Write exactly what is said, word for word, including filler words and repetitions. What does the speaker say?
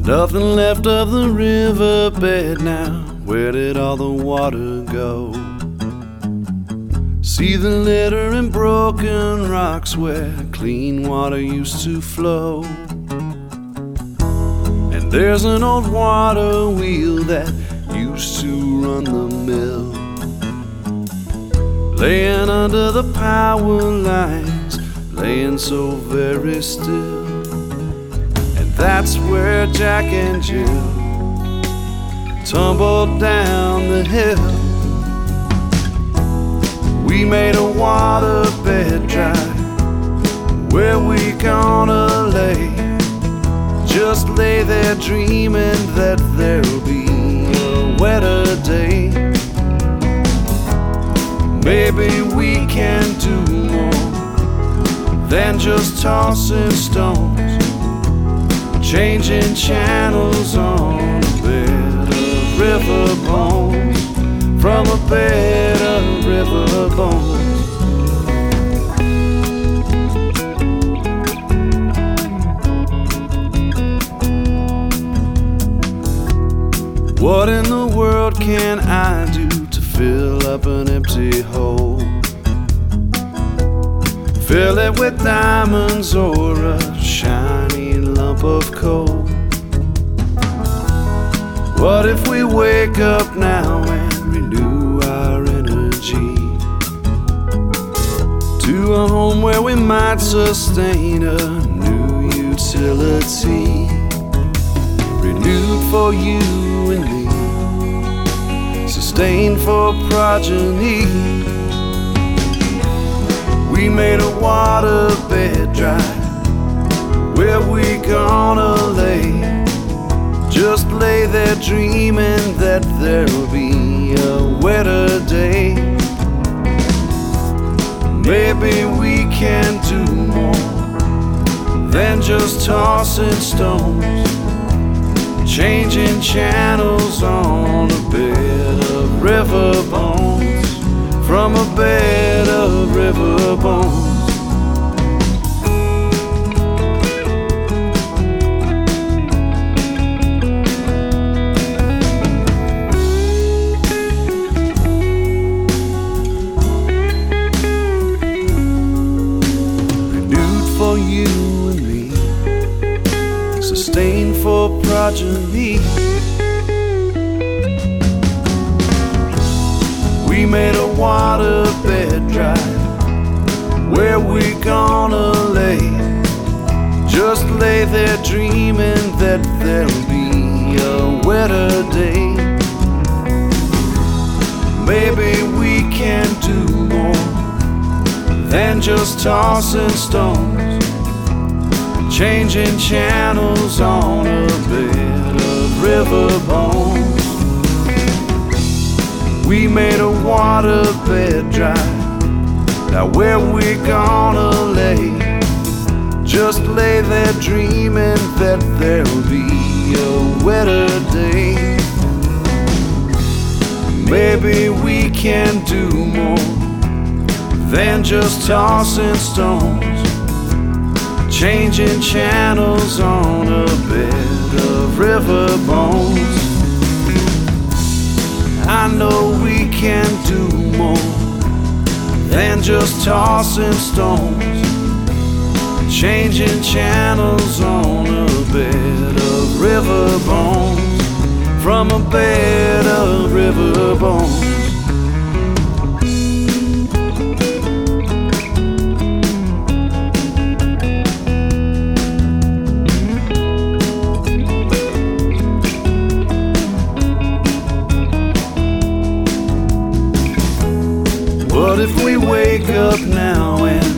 Nothing left of the riverbed now. Where did all the water go? See the litter and broken rocks where clean water used to flow. And there's an old water wheel that used to run the mill, laying under the power lines, laying so very still. And that's where Jack and Jill tumbled down the hill. We made a waterbed dry, where we gonna lay? Just lay there dreaming that there'll be a wetter day. Maybe we can do more than just tossing stones, changing channels on a bed of river bones, from a bed of river bones. What in the world can I do to fill up an empty hole? Fill it with diamonds or a shiny lump of coal. What if we wake up now and renew our energy to a home where we might sustain a new utility, renewed for you and me, sustained for progeny. We made a waterbed dry, where we gonna lay? Just lay there dreaming that there'll be a wetter day. Maybe we can do more than just tossing stones, changing channels on a bed of river bones, from a bed of river bones. For you and me, sustained for progeny. We made a waterbed dry, where we gonna lay? Just lay there dreaming that there'll be a wetter day. Maybe we can do more than just tossing stones, changing channels on a bed of river bones. We made a waterbed dry, now where we gonna lay? Just lay there dreaming that there'll be a wetter day. Maybe we can do more than just tossing stones, changing channels on a bed of river bones. I know we can do more than just tossing stones, changing channels on a bed of river bones, from a bed of river bones. What if we wake up now and